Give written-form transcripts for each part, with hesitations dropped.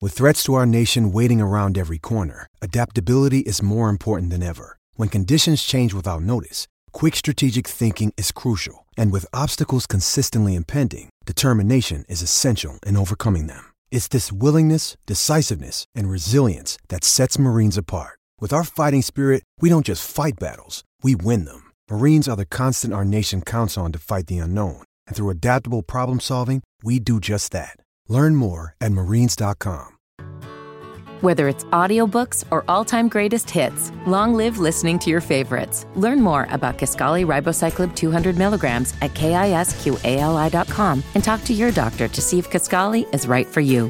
With threats to our nation waiting around every corner, adaptability is more important than ever. When conditions change without notice, quick strategic thinking is crucial. And with obstacles consistently impending, determination is essential in overcoming them. It's this willingness, decisiveness, and resilience that sets Marines apart. With our fighting spirit, we don't just fight battles, we win them. Marines are the constant our nation counts on to fight the unknown. And through adaptable problem solving, we do just that. Learn more at marines.com. Whether it's audiobooks or all-time greatest hits, long live listening to your favorites. Learn more about Kisqali Ribociclib 200 milligrams at KISQALI.com and talk to your doctor to see if Kisqali is right for you.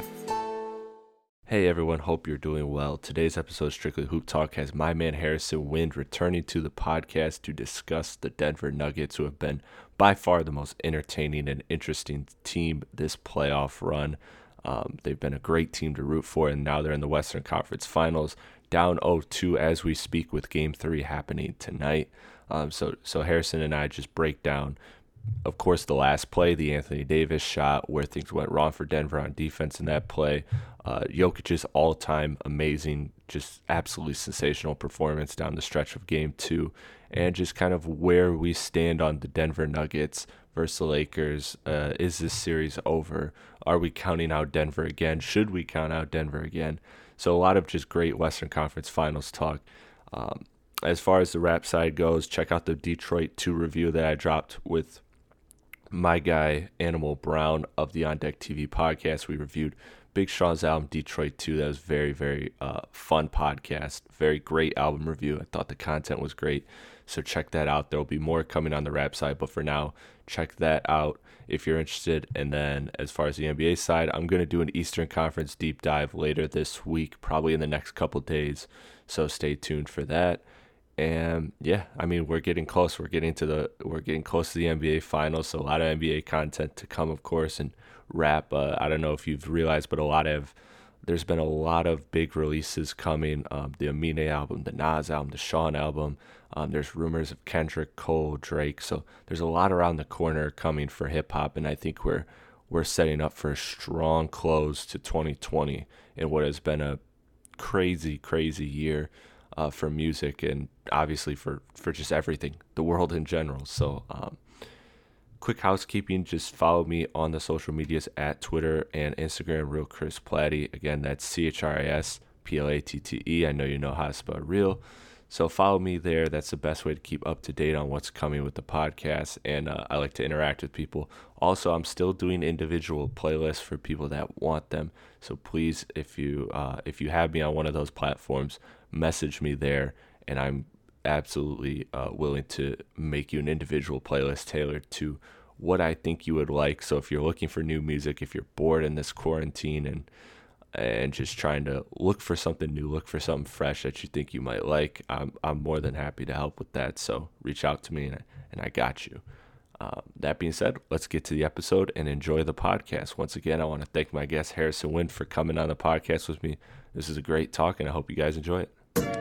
Hey everyone, hope you're doing well. Today's episode of Strictly Hoop Talk has my man Harrison Wind returning to the podcast to discuss the Denver Nuggets, who have been by far the most entertaining and interesting team this playoff run. They've been a great team to root for, and now they're in the Western Conference Finals, down 0-2 as we speak, with Game 3 happening tonight. So Harrison and I just break down, of course, the last play, the Anthony Davis shot, where things went wrong for Denver on defense in that play. Jokic's all-time amazing, just absolutely sensational performance down the stretch of Game 2, and just kind of where we stand on the Denver Nuggets versus the Lakers. Is this series over? Are we counting out Denver again? Should we count out Denver again? So a lot of just great Western Conference Finals talk. As far as the rap side goes, check out the Detroit 2 review that I dropped with my guy Animal Brown of the On Deck TV podcast. We reviewed Big Sean's album Detroit 2. That was very, very fun podcast. Very great album review. I thought the content was great. So check that out. There will be more coming on the rap side, but for now, check that out if you're interested. And then as far as the NBA side, I'm going to do an Eastern Conference deep dive later this week, probably in the next couple days. So stay tuned for that. And yeah, I mean, we're getting close. We're getting close to the NBA Finals. So a lot of NBA content to come, of course, and rap. I don't know if you've realized, but there's been a lot of big releases coming. The Amine album, the Nas album, the Sean album. There's rumors of Kendrick, Cole, Drake. So there's a lot around the corner coming for hip hop, and I think we're setting up for a strong close to 2020 in what has been a crazy, crazy year for music, and obviously for just everything, the world in general. So quick housekeeping, just follow me on the social medias at Twitter and Instagram, Real Chris Platte. Again, that's CHRISPLATTE. I know you know how to spell real. So follow me there. That's the best way to keep up to date on what's coming with the podcast. And I like to interact with people. Also, I'm still doing individual playlists for people that want them. So please, if you have me on one of those platforms, message me there, and I'm absolutely willing to make you an individual playlist tailored to what I think you would like. So if you're looking for new music, if you're bored in this quarantine and just trying to look for something new, look for something fresh that you think you might like, I'm more than happy to help with that. So reach out to me, and I got you. That being said, let's get to the episode and enjoy the podcast. Once again, I want to thank my guest Harrison Wind for coming on the podcast with me. This is a great talk, and I hope you guys enjoy it.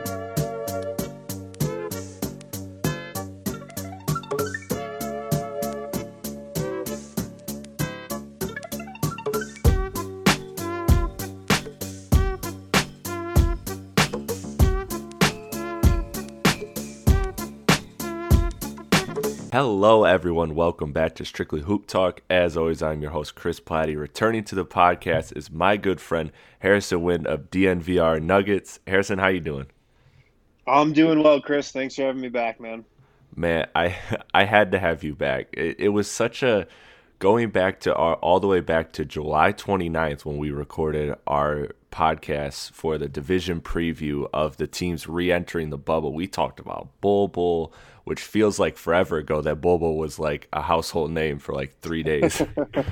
Hello, everyone. Welcome back to Strictly Hoop Talk. As always, I'm your host, Chris Platte. Returning to the podcast is my good friend, Harrison Wind of DNVR Nuggets. Harrison, how you doing? I'm doing well, Chris. Thanks for having me back, man. Man, I had to have you back. It was such a going back to all the way back to July 29th when we recorded our podcast for the division preview of the teams re-entering the bubble. We talked about Bol, which feels like forever ago. That Bol was like a household name for like 3 days.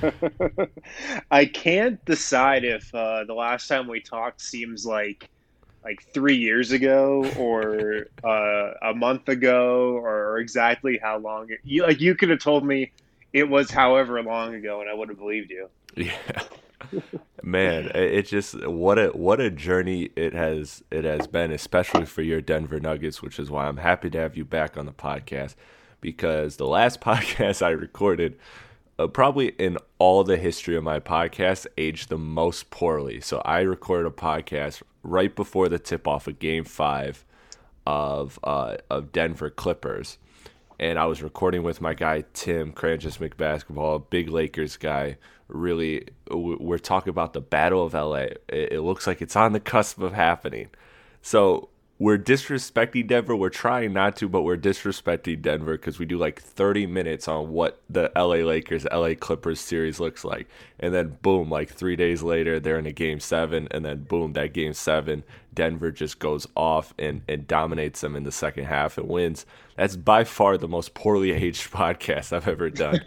I can't decide if the last time we talked seems like 3 years ago or a month ago or exactly how long. You could have told me it was however long ago, and I would have believed you. Yeah, man, it just what a journey it has been, especially for your Denver Nuggets, which is why I'm happy to have you back on the podcast, because the last podcast I recorded, probably in all the history of my podcast, aged the most poorly. So I recorded a podcast right before the tip-off of Game 5 of Denver Clippers. And I was recording with my guy, Tim, Cranjus McBasketball, a big Lakers guy. Really, we're talking about the Battle of LA. It looks like it's on the cusp of happening. So we're disrespecting Denver. We're trying not to, but we're disrespecting Denver because we do like 30 minutes on what the LA Lakers, LA Clippers series looks like. And then boom, like 3 days later, they're in a Game 7. And then boom, that Game 7, Denver just goes off and dominates them in the second half and wins. That's by far the most poorly aged podcast I've ever done.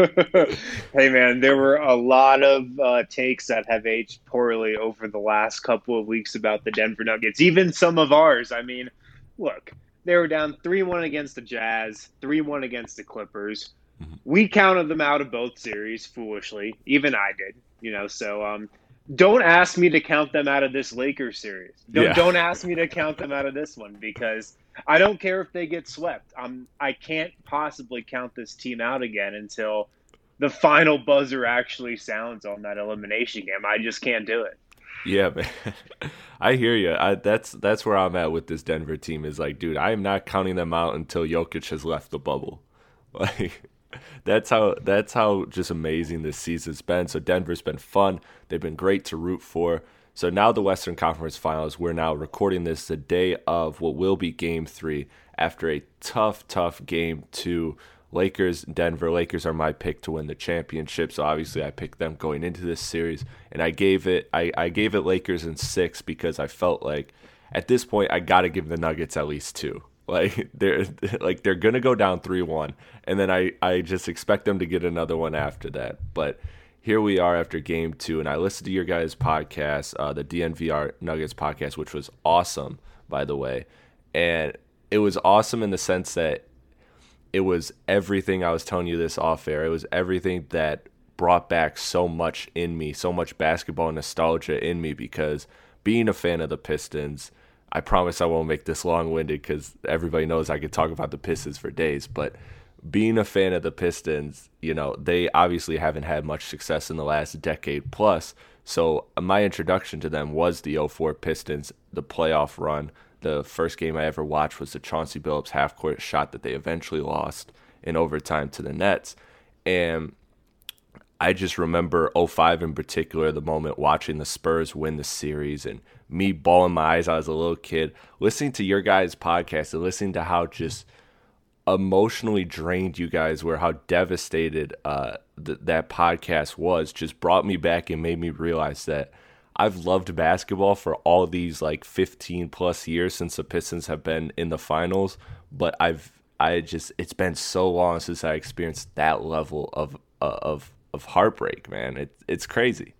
Hey, man, there were a lot of takes that have aged poorly over the last couple of weeks about the Denver Nuggets, even some of ours. I mean, look, they were down 3-1 against the Jazz, 3-1 against the Clippers. Mm-hmm. We counted them out of both series, foolishly. Even I did, so don't ask me to count them out of this Lakers series. Don't ask me to count them out of this one because I don't care if they get swept. I can't possibly count this team out again until the final buzzer actually sounds on that elimination game. I just can't do it. Yeah, man. I hear you. That's where I'm at with this Denver team is like, dude, I am not counting them out until Jokic has left the bubble. Like, that's how just amazing this season's been. So Denver's been fun. They've been great to root for. So now the Western Conference Finals, we're now recording this the day of what will be Game 3 after a tough Game 2. Lakers, Denver. Lakers are my pick to win the championship. So obviously I picked them going into this series. And I gave it Lakers in 6 because I felt like at this point I got to give the Nuggets at least 2. Like they're gonna go down 3-1, and then I just expect them to get another one after that. But here we are after Game 2, and I listened to your guys' podcast, the DNVR Nuggets podcast, which was awesome, by the way. And it was awesome in the sense that it was everything I was telling you this off air. It was everything that brought back so much in me, so much basketball nostalgia in me, because being a fan of the Pistons, I promise I won't make this long-winded because everybody knows I could talk about the Pistons for days. But being a fan of the Pistons, they obviously haven't had much success in the last decade plus. So my introduction to them was the 2004 Pistons, the playoff run. The first game I ever watched was the Chauncey Billups half-court shot that they eventually lost in overtime to the Nets. And I just remember 2005 in particular, the moment watching the Spurs win the series and me bawling my eyes out as a little kid, listening to your guys' podcast and listening to how just emotionally drained you guys were, how devastated that podcast was, just brought me back and made me realize that I've loved basketball for all these like 15 plus years since the Pistons have been in the finals, but it's been so long since I experienced that level of heartbreak, man. It's crazy.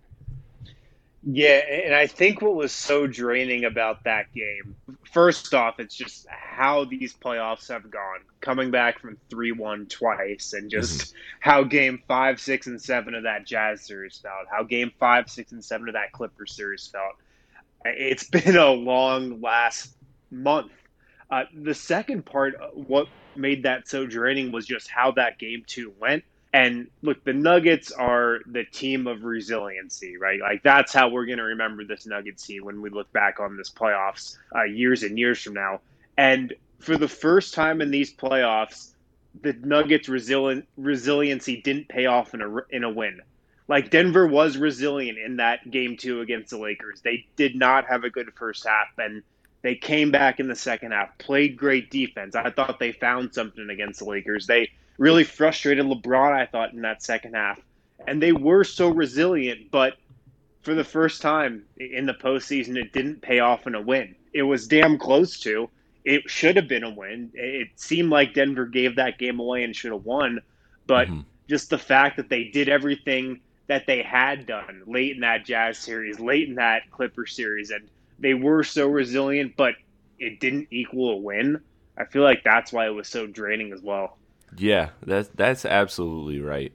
Yeah, and I think what was so draining about that game, first off, it's just how these playoffs have gone, coming back from 3-1 twice, and just how Game 5, 6, and 7 of that Jazz series felt, how Game 5, 6, and 7 of that Clippers series felt. It's been a long last month. The second part, what made that so draining was just how that Game 2 went. And look, the Nuggets are the team of resiliency, right? Like that's how we're going to remember this Nuggets team when we look back on this playoffs years and years from now. And for the first time in these playoffs, the Nuggets' resiliency didn't pay off in a win. Like Denver was resilient in that Game 2 against the Lakers. They did not have a good first half, and they came back in the second half, played great defense. I thought they found something against the Lakers. They really frustrated LeBron, I thought, in that second half. And they were so resilient, but for the first time in the postseason, it didn't pay off in a win. It was damn close to. It should have been a win. It seemed like Denver gave that game away and should have won. But just the fact that they did everything that they had done late in that Jazz series, late in that Clippers series, and they were so resilient, but it didn't equal a win. I feel like that's why it was so draining as well. Yeah, that's absolutely right.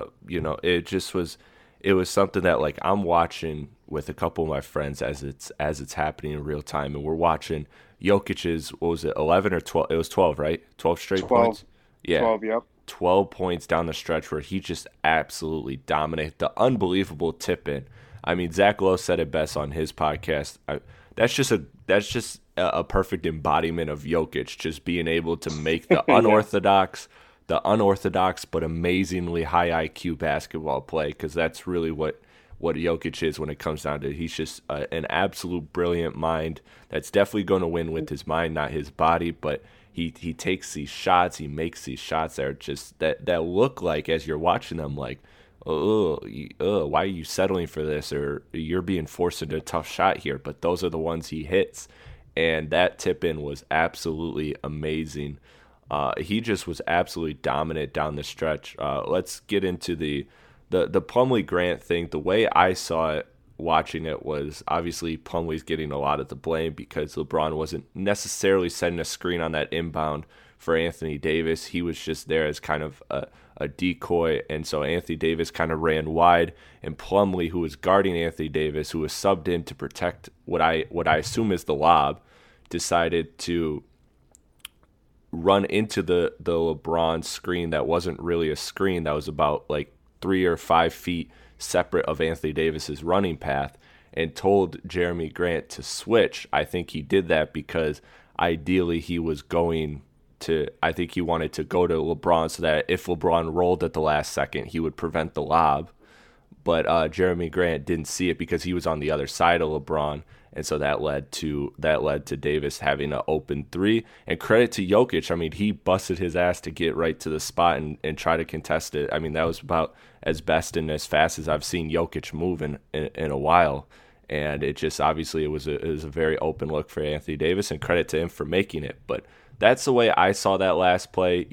It was something that like I'm watching with a couple of my friends as it's happening in real time, and we're watching Jokic's, what was it, 11 or 12? It was 12, right? 12 straight points. Yeah. 12, yep. 12 points down the stretch where he just absolutely dominated. The unbelievable tip in. I mean, Zach Lowe said it best on his podcast. That's just a perfect embodiment of Jokic, just being able to make the unorthodox but amazingly high IQ basketball play, because that's really what Jokic is when it comes down to it. He's just an absolute brilliant mind that's definitely going to win with his mind, not his body, but he takes these shots, he makes these shots that are just that look like, as you're watching them, like, why are you settling for this, or you're being forced into a tough shot here, but those are the ones he hits. And that tip in was absolutely amazing. He just was absolutely dominant down the stretch. Let's get into the Plumlee Grant thing. The way I saw it watching it was, obviously Plumlee's getting a lot of the blame because LeBron wasn't necessarily setting a screen on that inbound for Anthony Davis. He was just there as kind of a decoy, and so Anthony Davis kind of ran wide, and Plumlee, who was guarding Anthony Davis, who was subbed in to protect what I assume is the lob, decided to run into the LeBron screen that wasn't really a screen, that was about like 3 or 5 feet separate of Anthony Davis's running path, and told Jeremy Grant to switch. I think he did that because ideally he wanted to go to LeBron so that if LeBron rolled at the last second, he would prevent the lob. But Jeremy Grant didn't see it because he was on the other side of LeBron, and so that led to Davis having an open three. And credit to Jokic. I mean, he busted his ass to get right to the spot and try to contest it. I mean, that was about as best and as fast as I've seen Jokic move in a while. And it just, obviously, it was a very open look for Anthony Davis, and credit to him for making it. But that's the way I saw that last play.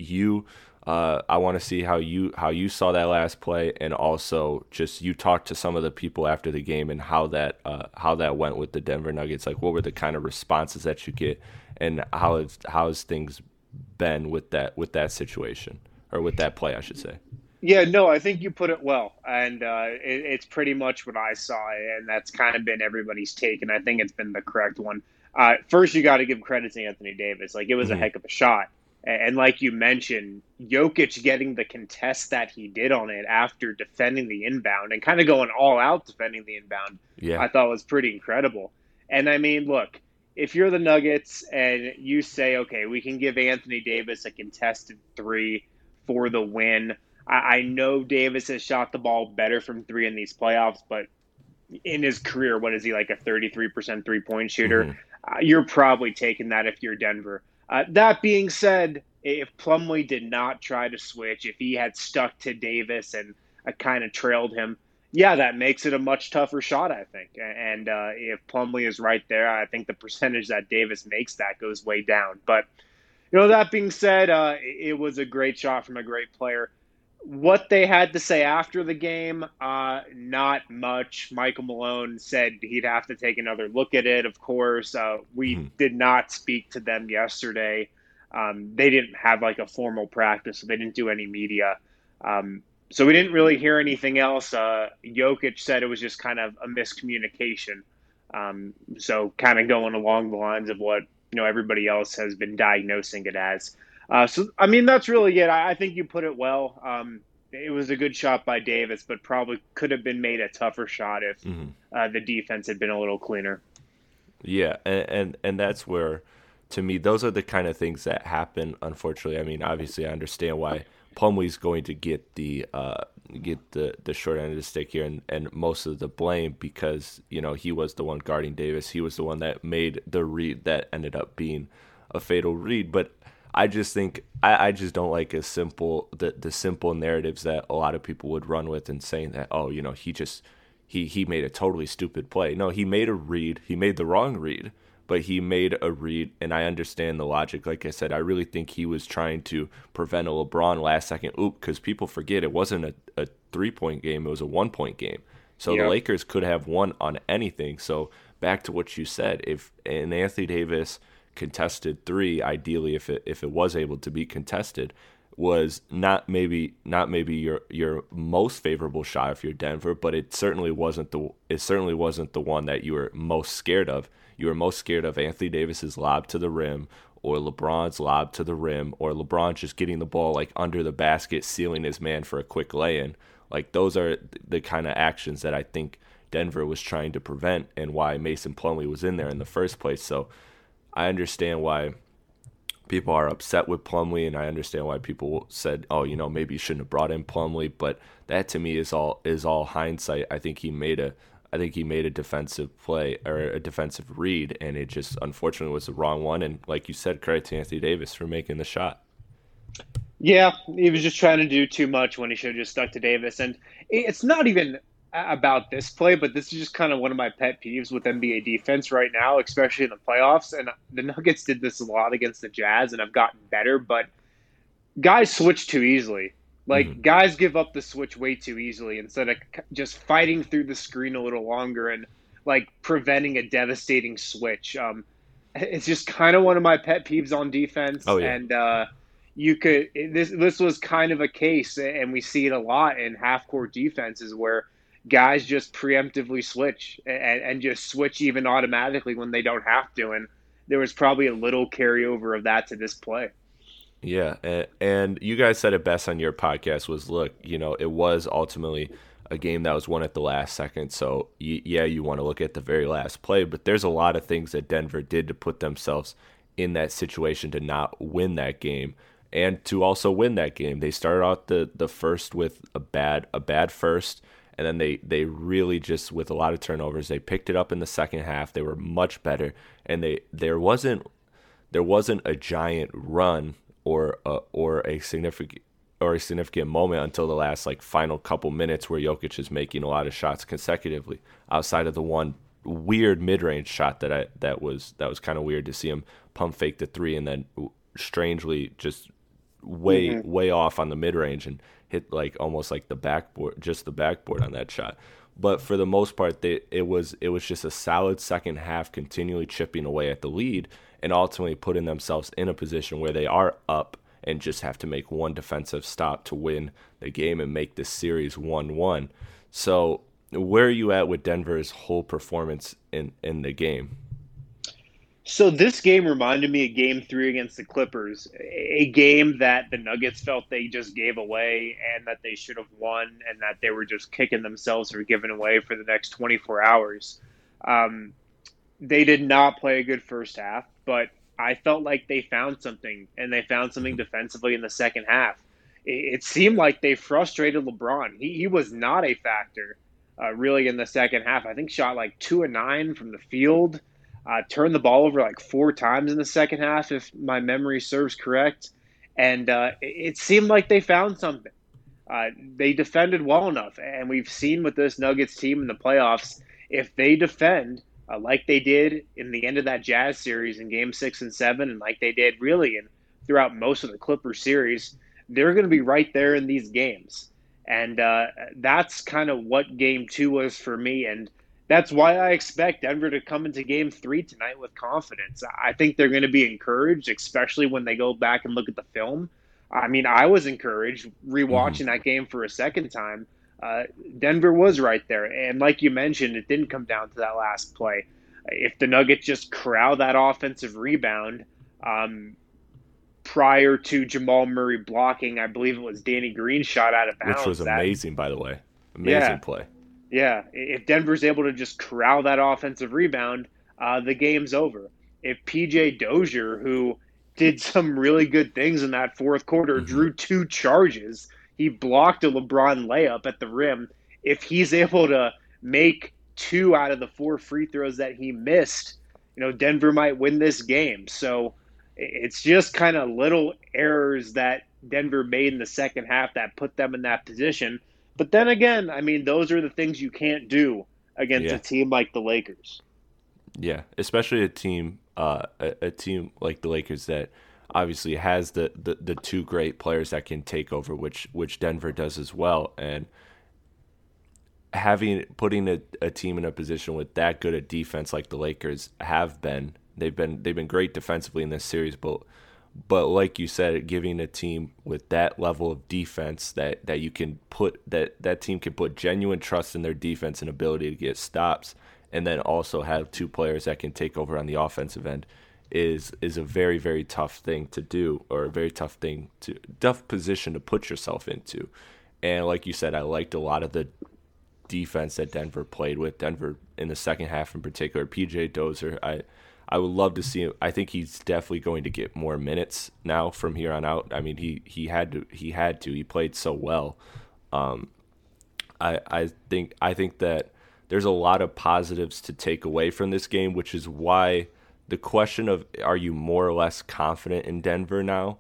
I want to see how you saw that last play, and also just you talked to some of the people after the game and how that went with the Denver Nuggets. Like, what were the kind of responses that you get, and how's things been with that situation, or with that play, I should say. Yeah, no, I think you put it well, and it's pretty much what I saw, and that's kind of been everybody's take, and I think it's been the correct one. First, you got to give credit to Anthony Davis. Like, it was a heck of a shot. And like you mentioned, Jokic getting the contest that he did on it after defending the inbound and kind of going all out defending the inbound, I thought was pretty incredible. And I mean, look, if you're the Nuggets and you say, okay, we can give Anthony Davis a contested three for the win. I know Davis has shot the ball better from three in these playoffs, but in his career, what is he, like a 33% three-point shooter? Mm-hmm. You're probably taking that if you're Denver. That being said, if Plumlee did not try to switch, if he had stuck to Davis and kind of trailed him, that makes it a much tougher shot, I think. And if Plumlee is right there, I think the percentage that Davis makes that goes way down. But, that being said, it was a great shot from a great player. What they had to say after the game, not much. Michael Malone said he'd have to take another look at it, of course. We did not speak to them yesterday. They didn't have like a formal practice, so they didn't do any media. So we didn't really hear anything else. Jokic said it was just kind of a miscommunication. So kind of going along the lines of what everybody else has been diagnosing it as. So, I mean, that's really it. I think you put it well. It was a good shot by Davis, but probably could have been made a tougher shot if the defense had been a little cleaner. Yeah, and that's where, to me, those are the kind of things that happen, unfortunately. I mean, obviously, I understand why Plumlee's going to get the short end of the stick here and most of the blame because, he was the one guarding Davis. He was the one that made the read that ended up being a fatal read. But I just think I just don't like the simple narratives that a lot of people would run with and saying that, he made a totally stupid play. No, he made a read. He made the wrong read, but he made a read, and I understand the logic. Like I said, I really think he was trying to prevent a LeBron last-second oop because people forget it wasn't a 3-point game. It was a 1-point game. So the Lakers could have won on anything. So back to what you said, if an Anthony Davis contested three, ideally if it was able to be contested, was not maybe your most favorable shot if you're Denver, but it certainly wasn't the one that you were most scared of. You were most scared of Anthony Davis's lob to the rim or LeBron's lob to the rim, or LeBron just getting the ball like under the basket, sealing his man for a quick lay-in. Like those are the kind of actions that I think Denver was trying to prevent, and why Mason Plumlee was in there in the first place. So I understand why people are upset with Plumlee, and I understand why people said, "Oh, maybe you shouldn't have brought in Plumlee." But that to me is all hindsight. I think he made a defensive play or a defensive read, and it just unfortunately was the wrong one. And like you said, credit to Anthony Davis for making the shot. Yeah, he was just trying to do too much when he should have just stuck to Davis. And it's not even about this play, but this is just kind of one of my pet peeves with NBA defense right now, especially in the playoffs. And the Nuggets did this a lot against the Jazz and have gotten better, but guys switch too easily. Like, guys give up the switch way too easily instead of just fighting through the screen a little longer and, like, preventing a devastating switch. It's just kind of one of my pet peeves on defense. Oh, yeah. And this was kind of a case, and we see it a lot in half-court defenses where guys just preemptively switch and just switch even automatically when they don't have to. And there was probably a little carryover of that to this play. Yeah, and you guys said it best on your podcast was, look, it was ultimately a game that was won at the last second. So, you want to look at the very last play, but there's a lot of things that Denver did to put themselves in that situation to not win that game and to also win that game. They started out the first with a bad first, and then they really just, with a lot of turnovers, they picked it up in the second half. They were much better, and there wasn't a giant run or a significant moment until the last final couple minutes where Jokic is making a lot of shots consecutively, outside of the one weird mid-range shot that was kind of weird to see him pump fake the three and then strangely just way off on the mid-range and hit almost the backboard on that shot. But for the most part, it was just a solid second half, continually chipping away at the lead and ultimately putting themselves in a position where they are up and just have to make one defensive stop to win the game and make this series 1-1. So where are you at with Denver's whole performance in the game? So this game reminded me of Game 3 against the Clippers, a game that the Nuggets felt they just gave away and that they should have won and that they were just kicking themselves for giving away for the next 24 hours. They did not play a good first half, but I felt like they found something, and they found something defensively in the second half. It seemed like they frustrated LeBron. He was not a factor really in the second half. I think shot 2 of 9 from the field. Turned the ball over 4 times in the second half, if my memory serves correct. And it seemed like they found something. They defended well enough. And we've seen with this Nuggets team in the playoffs, if they defend like they did in the end of that Jazz series in Game 6 and 7, and like they did really throughout most of the Clippers series, they're going to be right there in these games. And that's kind of what Game 2 was for me. And that's why I expect Denver to come into Game 3 tonight with confidence. I think they're going to be encouraged, especially when they go back and look at the film. I mean, I was encouraged rewatching that game for a second time. Denver was right there. And like you mentioned, it didn't come down to that last play. If the Nuggets just corral that offensive rebound prior to Jamal Murray blocking, I believe it was Danny Green's shot out of bounds. Which was amazing, by the way. Amazing play. Yeah, if Denver's able to just corral that offensive rebound, the game's over. If PJ Dozier, who did some really good things in that fourth quarter, drew 2 charges, he blocked a LeBron layup at the rim. If he's able to make 2 out of the 4 free throws that he missed, Denver might win this game. So it's just kind of little errors that Denver made in the second half that put them in that position. But then again, I mean, those are the things you can't do against a team like the Lakers. Yeah, especially a team like the Lakers that obviously has the 2 great players that can take over, which Denver does as well. And putting a team in a position with that good a defense like the Lakers have been, they've been great defensively in this series, but like you said, giving a team with that level of defense that you can put that team can put genuine trust in their defense and ability to get stops, and then also have 2 players that can take over on the offensive end is a very, very tough thing to do, or a very tough position to put yourself into. And like you said, I liked a lot of the defense that Denver played with. Denver in the second half in particular, PJ Dozier, I would love to see him. I think he's definitely going to get more minutes now from here on out. I mean, he had to. He played so well. I think that there's a lot of positives to take away from this game, which is why the question of are you more or less confident in Denver now?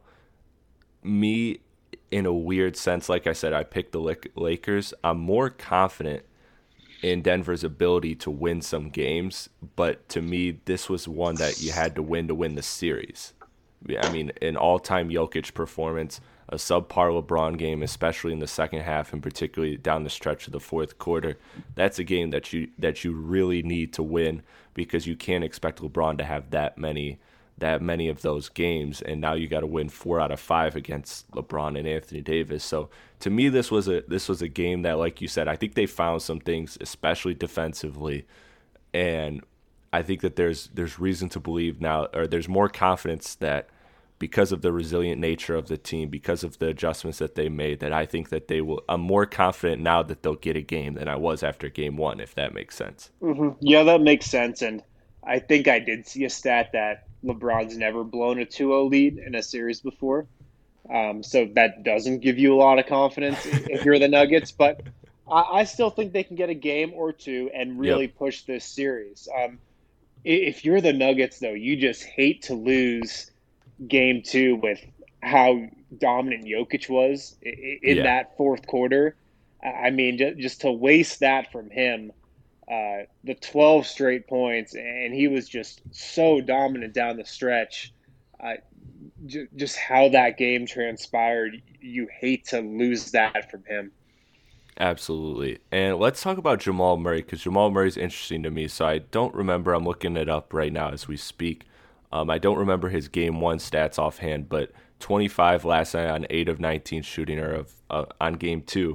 Me, in a weird sense, like I said, I picked the Lakers. I'm more confident in Denver's ability to win some games, but to me, this was one that you had to win the series. I mean, an all-time Jokic performance, a subpar LeBron game, especially in the second half, and particularly down the stretch of the fourth quarter. That's a game that you really need to win, because you can't expect LeBron to have that many of those games, and now you got to win 4 out of 5 against LeBron and Anthony Davis. So to me, this was a game that, like you said, I think they found some things, especially defensively, and I think that there's reason to believe now, or there's more confidence that because of the resilient nature of the team, because of the adjustments that they made, that I think that they will. I'm more confident now that they'll get a game than I was after game 1, if that makes sense. Mm-hmm. Yeah, that makes sense. And I think I did see a stat that LeBron's never blown a 2-0 lead in a series before. So that doesn't give you a lot of confidence if you're the Nuggets. But I still think they can get a game or two and really push this series. If you're the Nuggets, though, you just hate to lose game 2 with how dominant Jokic was in that fourth quarter. I mean, just to waste that from him, the 12 straight points, and he was just so dominant down the stretch. Just how that game transpired, you hate to lose that from him. Absolutely. And let's talk about Jamal Murray, because Jamal Murray is interesting to me. So I don't remember. I'm looking it up right now as we speak. I don't remember his game 1 stats offhand, but 25 last night on 8 of 19 shooting, or on game 2.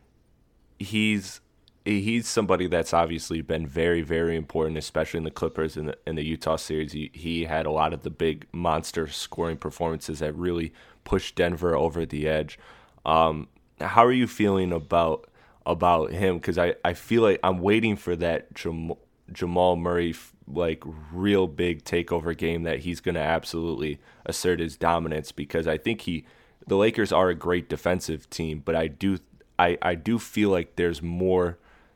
He's somebody that's obviously been very, very important, especially in the Clippers and in the Utah series. He had a lot of the big monster scoring performances that really pushed Denver over the edge. How are you feeling about him? Because I feel like I'm waiting for that Jamal Murray like real big takeover game that he's going to absolutely assert his dominance, because I think the Lakers are a great defensive team, but I do feel like there's more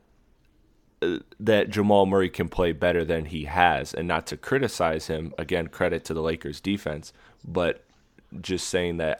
that Jamal Murray can play better than he has. And not to criticize him, again, credit to the Lakers defense, but just saying that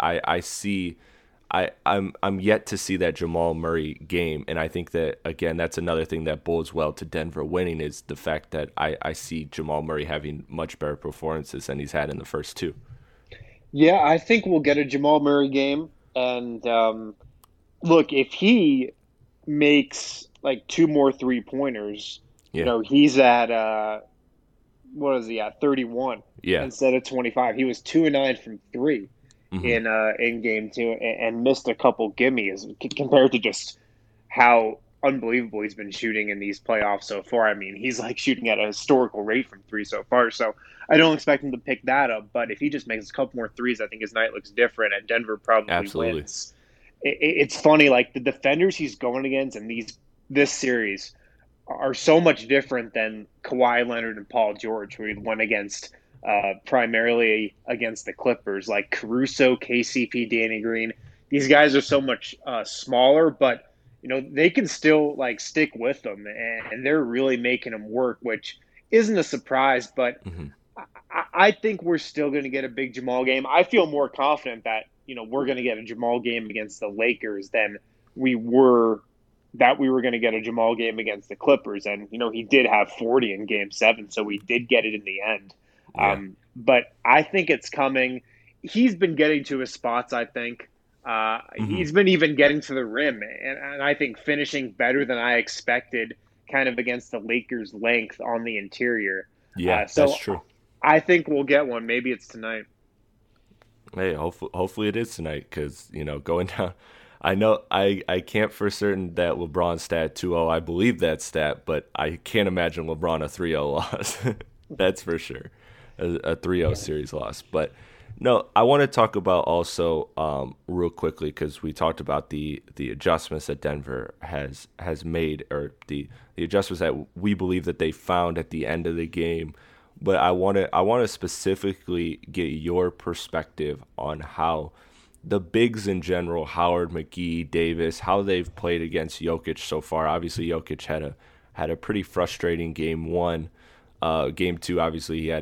I'm yet to see that Jamal Murray game, and I think that, again, that's another thing that bodes well to Denver winning, is the fact that I see Jamal Murray having much better performances than he's had in the first 2. Yeah, I think we'll get a Jamal Murray game, and look, if he makes like 2 more 3-pointers, he's at what is he at, 31 instead of 25. He was 2-9 from 3. In game 2, and missed a couple gimmies compared to just how unbelievable he's been shooting in these playoffs so far. I mean, he's like shooting at a historical rate from 3 so far, so I don't expect him to pick that up. But if he just makes a couple more threes, I think his night looks different, and Denver probably wins. It's funny, like the defenders he's going against in this series are so much different than Kawhi Leonard and Paul George, who he went against primarily against the Clippers, like Caruso, KCP, Danny Green. These guys are so much smaller, but they can still like stick with them, and they're really making them work, which isn't a surprise. But I think we're still going to get a big Jamal game. I feel more confident that we're going to get a Jamal game against the Lakers than we were going to get a Jamal game against the Clippers. And he did have 40 in Game 7, so we did get it in the end. Yeah. But I think it's coming. He's been getting to his spots, I think. He's been even getting to the rim, and I think finishing better than I expected, kind of against the Lakers' length on the interior. Yeah, so that's true. I think we'll get one. Maybe it's tonight. Hey, hopefully it is tonight, because, going down – I know I can't for certain that LeBron stat 2-0. I believe that stat, but I can't imagine LeBron a 3-0 loss. That's for sure. a 3-0 series loss. But no, I want to talk about also real quickly, because we talked about the adjustments that Denver has made, or the adjustments that we believe that they found at the end of the game. But I want to specifically get your perspective on how the bigs in general, Howard, McGee, Davis, how they've played against Jokic so far. Obviously, Jokic had a pretty frustrating game one. Game two, obviously, he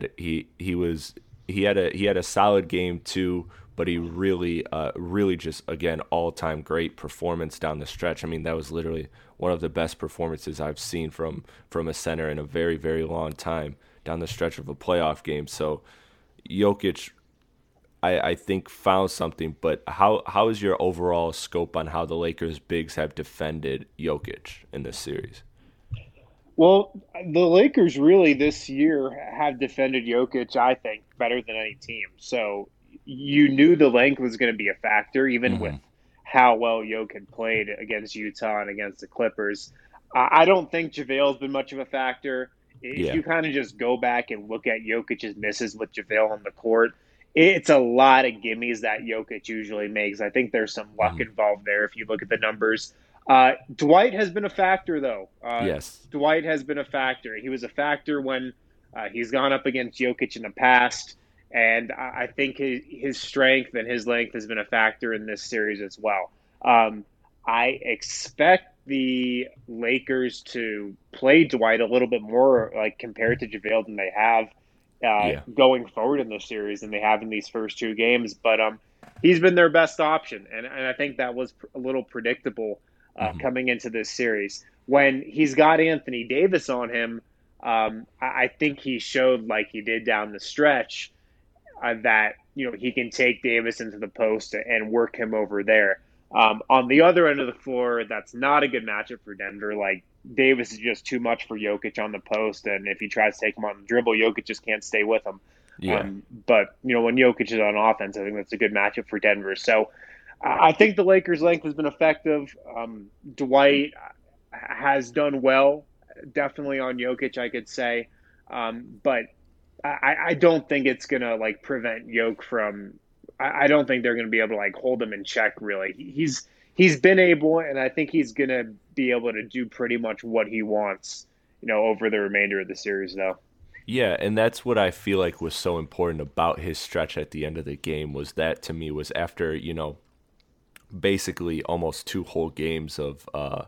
had a solid game two, but he really just, again, all-time great performance down the stretch. I mean, that was literally one of the best performances I've seen from a center in a very, very long time down the stretch of a playoff game. So Jokic, I think, found something, but how is your overall scope on how the Lakers bigs have defended Jokic in this series? Well, the Lakers really this year have defended Jokic, I think, better than any team. So you knew the length was going to be a factor, even with how well Jokic played against Utah and against the Clippers. I don't think JaVale's been much of a factor. If you kind of just go back and look at Jokic's misses with JaVale on the court, it's a lot of gimmies that Jokic usually makes. I think there's some luck involved there if you look at the numbers. Dwight has been a factor, though. Yes. Dwight has been a factor. He was a factor when he's gone up against Jokic in the past, and I think his strength and his length has been a factor in this series as well. I expect the Lakers to play Dwight a little bit more, like, compared to JaVale than they have going forward in this series than they have in these first two games. But he's been their best option, and I think that was a little predictable coming into this series. When he's got Anthony Davis on him, I think he showed, like he did down the stretch, that he can take Davis into the post and work him over there. On the other end of the floor, that's not a good matchup for Denver. Like, Davis is just too much for Jokic on the post, and if he tries to take him on the dribble, Jokic just can't stay with him. But when Jokic is on offense, I think that's a good matchup for Denver. So I think the Lakers' length has been effective. Dwight has done well, definitely on Jokic, I could say. But I don't think it's going to, like, prevent Jokic from – I don't think they're going to be able to, like, hold him in check, really. He's been able, and I think he's going to be able to do pretty much what he wants, over the remainder of the series, though. Yeah, and that's what I feel like was so important about his stretch at the end of the game, was that, to me, was after, basically almost two whole games of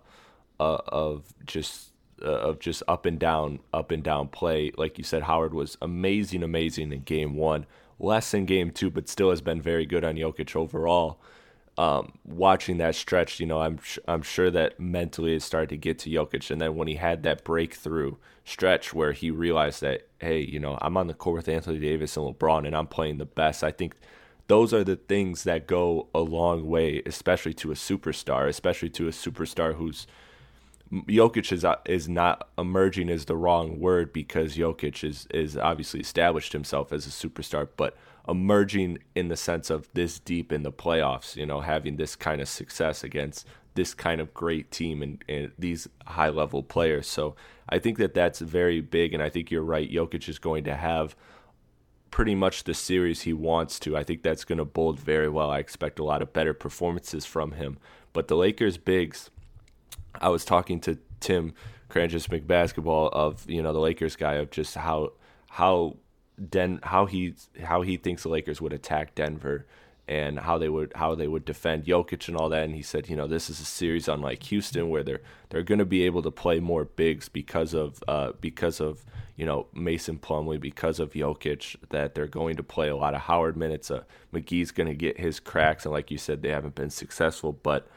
just up and down play. Like you said, Howard was amazing in game one. Less in game two, but still has been very good on Jokic overall. Watching that stretch, I'm sure that mentally it started to get to Jokic. And then when he had that breakthrough stretch where he realized that, hey, I'm on the court with Anthony Davis and LeBron, and I'm playing the best. I think those are the things that go a long way, especially to a superstar who's Jokic is not emerging is the wrong word, because Jokic is obviously established himself as a superstar, but emerging in the sense of this deep in the playoffs, having this kind of success against this kind of great team and these high level players. So I think that that's very big, and I think you're right. Jokic is going to have pretty much the series he wants to. I think that's going to bode very well. I expect a lot of better performances from him. But the Lakers bigs, I was talking to Tim Cranges McBasketball of the Lakers guy, of just how he thinks the Lakers would attack Denver and how they would defend Jokic and all that. And he said, this is a series unlike Houston, where they're going to be able to play more bigs because of Mason Plumlee, because of Jokic, that they're going to play a lot of Howard minutes. McGee's going to get his cracks, and like you said, they haven't been successful, but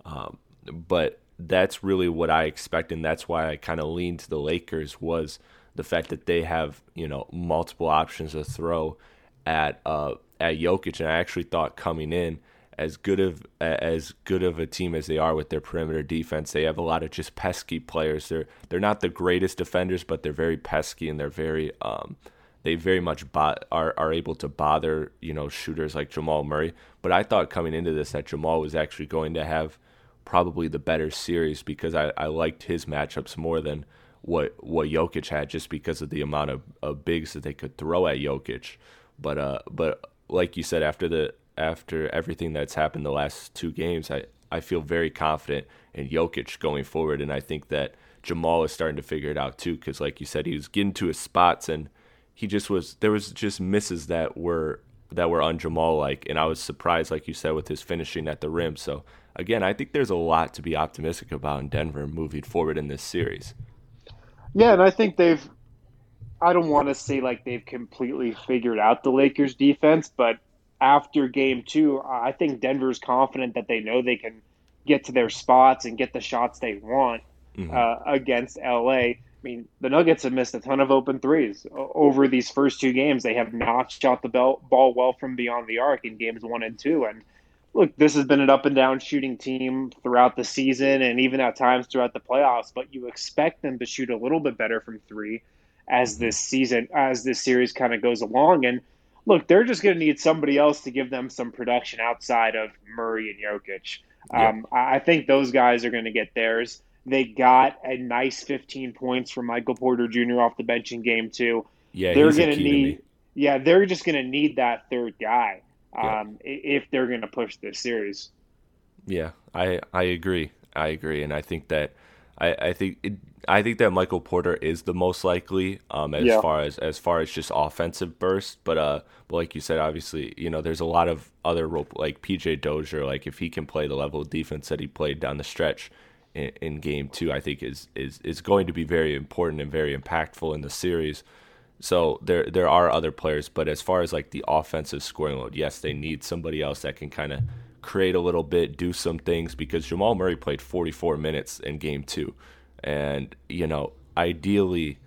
that's really what I expect, and that's why I kind of leaned to the Lakers, was the fact that they have multiple options to throw at Jokic. And I actually thought, coming in, as good of a team as they are with their perimeter defense, they have a lot of just pesky players. They're not the greatest defenders, but they're very pesky, and they're very they very much are able to bother shooters like Jamal Murray. But I thought coming into this that Jamal was actually going to have probably the better series, because I liked his matchups more than what Jokic had, just because of the amount of bigs that they could throw at Jokic. But like you said, after everything that's happened the last two games, I feel very confident in Jokic going forward, and I think that Jamal is starting to figure it out too, because like you said, he was getting to his spots, and there was just misses that were on Jamal like, and I was surprised, like you said, with his finishing at the rim. So again, I think there's a lot to be optimistic about in Denver moving forward in this series. Yeah, and I think I don't want to say like they've completely figured out the Lakers defense, but after game two, I think Denver's confident that they know they can get to their spots and get the shots they want against LA. I mean, the Nuggets have missed a ton of open threes over these first two games. They have not shot the ball well from beyond the arc in games 1 and 2. And look, this has been an up and down shooting team throughout the season and even at times throughout the playoffs, but you expect them to shoot a little bit better from three as this series kind of goes along. And look, they're just going to need somebody else to give them some production outside of Murray and Jokic. Yeah. I think those guys are going to get theirs. They got a nice 15 points from Michael Porter Jr. off the bench in game 2. Yeah, they're he's going a to key need. to me. Yeah, they're just going to need that third guy if they're going to push this series. Yeah, I agree. And I think that I think that Michael Porter is the most likely as far as just offensive burst. But like you said, obviously, there's a lot of other like PJ Dozier. Like if he can play the level of defense that he played down the stretch in game 2, I think is going to be very important and very impactful in the series. So there are other players, but as far as like the offensive scoring load, yes, they need somebody else that can kind of create a little bit, do some things, because Jamal Murray played 44 minutes in game 2. And, ideally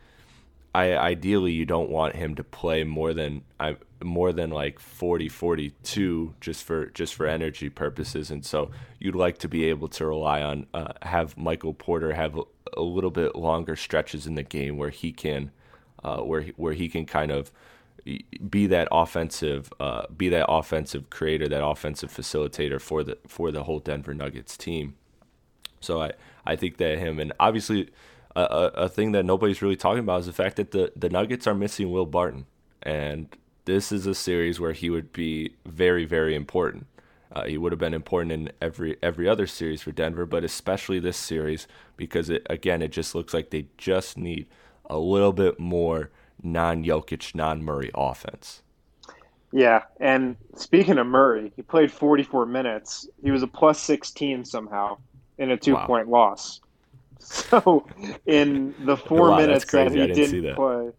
you don't want him to play more than like 40-42 just for energy purposes. And so you'd like to be able to rely on have Michael Porter have a little bit longer stretches in the game where he can where he can kind of be that offensive creator, that offensive facilitator for the whole Denver Nuggets team. So I think that him, and obviously a thing that nobody's really talking about is the fact that the Nuggets are missing Will Barton, and this is a series where he would be very, very important. He would have been important in every other series for Denver, but especially this series because it just looks like they just need a little bit more non-Jokic, non-Murray offense. Yeah, and speaking of Murray, he played 44 minutes. He was a plus 16 somehow in a 2-point loss. So in the 4 minutes that he didn't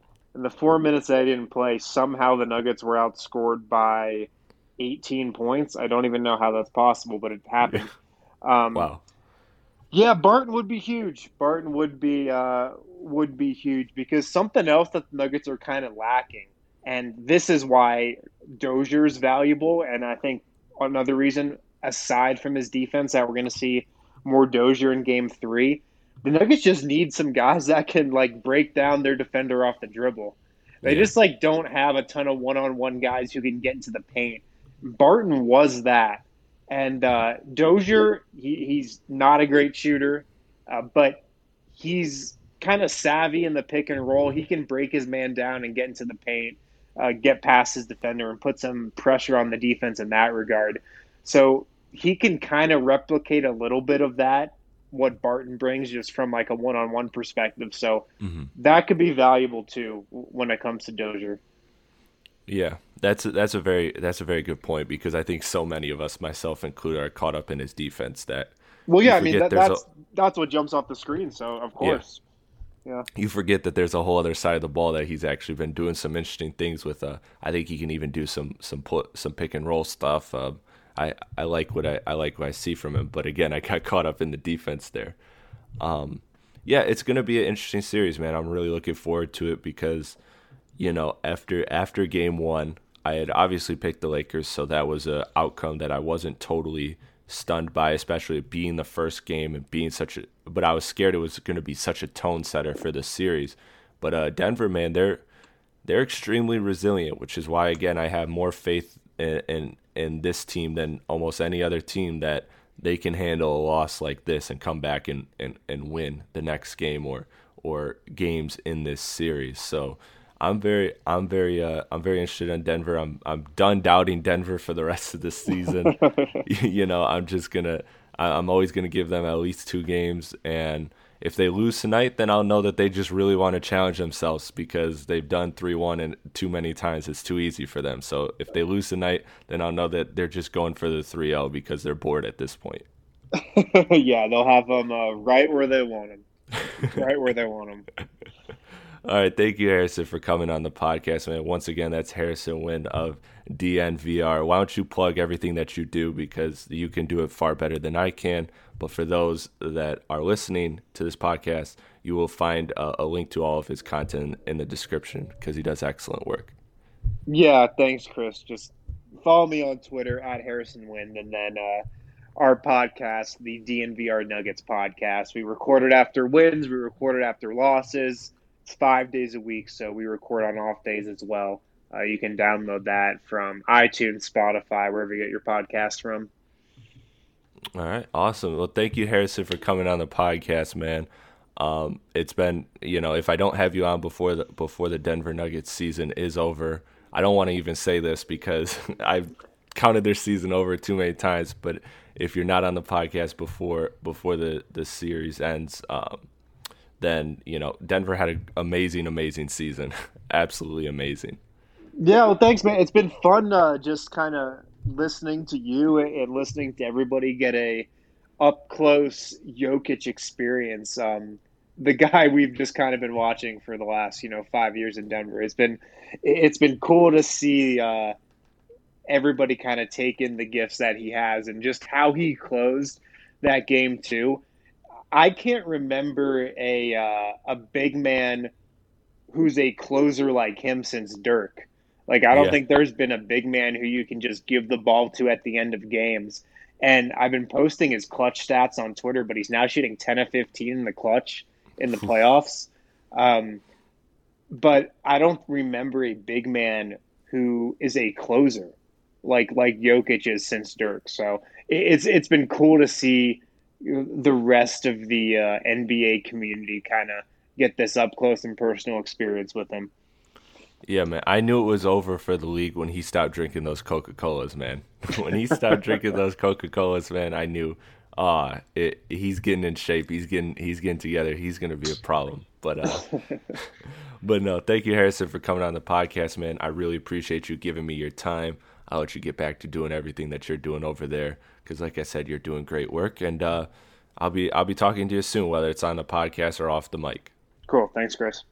play, somehow the Nuggets were outscored by 18 points. I don't even know how that's possible, but it happened. Wow. Yeah, Barton would be huge. Barton would be huge because something else that the Nuggets are kind of lacking, and this is why Dozier is valuable, and I think another reason, aside from his defense, that we're going to see more Dozier in Game 3, the Nuggets just need some guys that can like break down their defender off the dribble. They just like don't have a ton of one-on-one guys who can get into the paint. Barton was that. And Dozier, he's not a great shooter, but he's kind of savvy in the pick and roll. He can break his man down and get into the paint, get past his defender, and put some pressure on the defense in that regard. So he can kind of replicate a little bit of that, what Barton brings, just from like a one-on-one perspective. So that could be valuable too when it comes to Dozier. Yeah, that's a very good point, because I think so many of us, myself included, are caught up in his defense that. Well, yeah, I mean that's what jumps off the screen. So of course, yeah. You forget that there's a whole other side of the ball that he's actually been doing some interesting things with. I think he can even do some pick and roll stuff. I like what I see from him, but again, I got caught up in the defense there. Yeah, it's gonna be an interesting series, man. I'm really looking forward to it because, after game 1, I had obviously picked the Lakers, so that was an outcome that I wasn't totally stunned by, especially it being the first game and being but I was scared it was going to be such a tone setter for the series. But Denver, man, they're extremely resilient, which is why, again, I have more faith in this team than almost any other team that they can handle a loss like this and come back and win the next game or or games in this series. So I'm very interested in Denver. I'm done doubting Denver for the rest of the season. I'm always gonna give them at least 2 games, and if they lose tonight, then I'll know that they just really want to challenge themselves because they've done 3-1 and too many times. It's too easy for them. So if they lose tonight, then I'll know that they're just going for the 3-0 because they're bored at this point. Yeah, they'll have them right where they want them. Right where they want them. All right, thank you, Harrison, for coming on the podcast, man. Once again, that's Harrison Wind of DNVR. Why don't you plug everything that you do, because you can do it far better than I can. But for those that are listening to this podcast, you will find a link to all of his content in the description because he does excellent work. Yeah, thanks, Chris. Just follow me on Twitter at Harrison Wind, and then our podcast, the DNVR Nuggets podcast. We record it after wins. We record it after losses. It's 5 days a week, so we record on off days as well. You can download that from iTunes, Spotify, wherever you get your podcast from. All right, awesome. Well, thank you, Harrison, for coming on the podcast, man. It's been, if I don't have you on before the Denver Nuggets season is over, I don't want to even say this because I've counted their season over too many times. But if you're not on the podcast before the series ends, then Denver had an amazing season, absolutely amazing. Yeah, well, thanks, man. It's been fun just kind of listening to you and listening to everybody get a up-close Jokic experience. The guy we've just kind of been watching for the last 5 years in Denver. It's been cool to see everybody kind of take in the gifts that he has and just how he closed that game too. I can't remember a big man who's a closer like him since Dirk. Like, I don't think there's been a big man who you can just give the ball to at the end of games. And I've been posting his clutch stats on Twitter, but he's now shooting 10 of 15 in the clutch in the playoffs. But I don't remember a big man who is a closer like Jokic is since Dirk. So it's been cool to see the rest of the NBA community kind of get this up close and personal experience with him. Yeah, man. I knew it was over for the league when he stopped drinking those Coca-Colas, man. When he stopped drinking those Coca-Colas, man, I knew he's getting in shape. He's getting together. He's going to be a problem. But no, thank you, Harrison, for coming on the podcast, man. I really appreciate you giving me your time. I'll let you get back to doing everything that you're doing over there because, like I said, you're doing great work. And I'll be talking to you soon, whether it's on the podcast or off the mic. Cool. Thanks, Chris.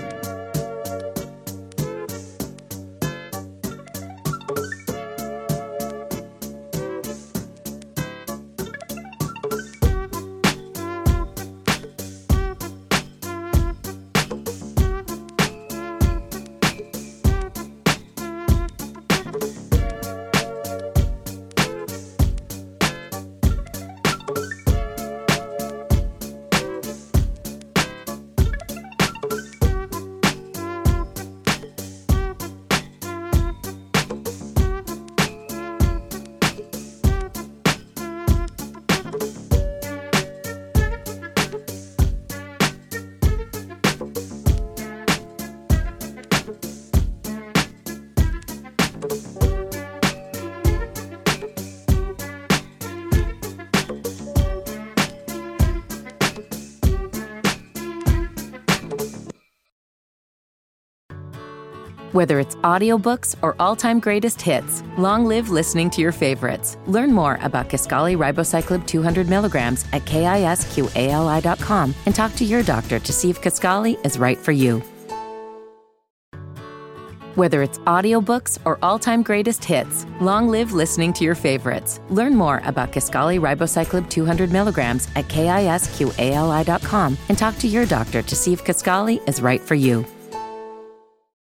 Whether it's audiobooks or all-time greatest hits, long live listening to your favorites. Learn more about Kisqali Ribociclib 200 milligrams at KISQALI.com and talk to your doctor to see if Kisqali is right for you. Whether it's audiobooks or all-time greatest hits, long live listening to your favorites. Learn more about Kisqali Ribociclib 200 milligrams at KISQALI.com and talk to your doctor to see if Kisqali is right for you.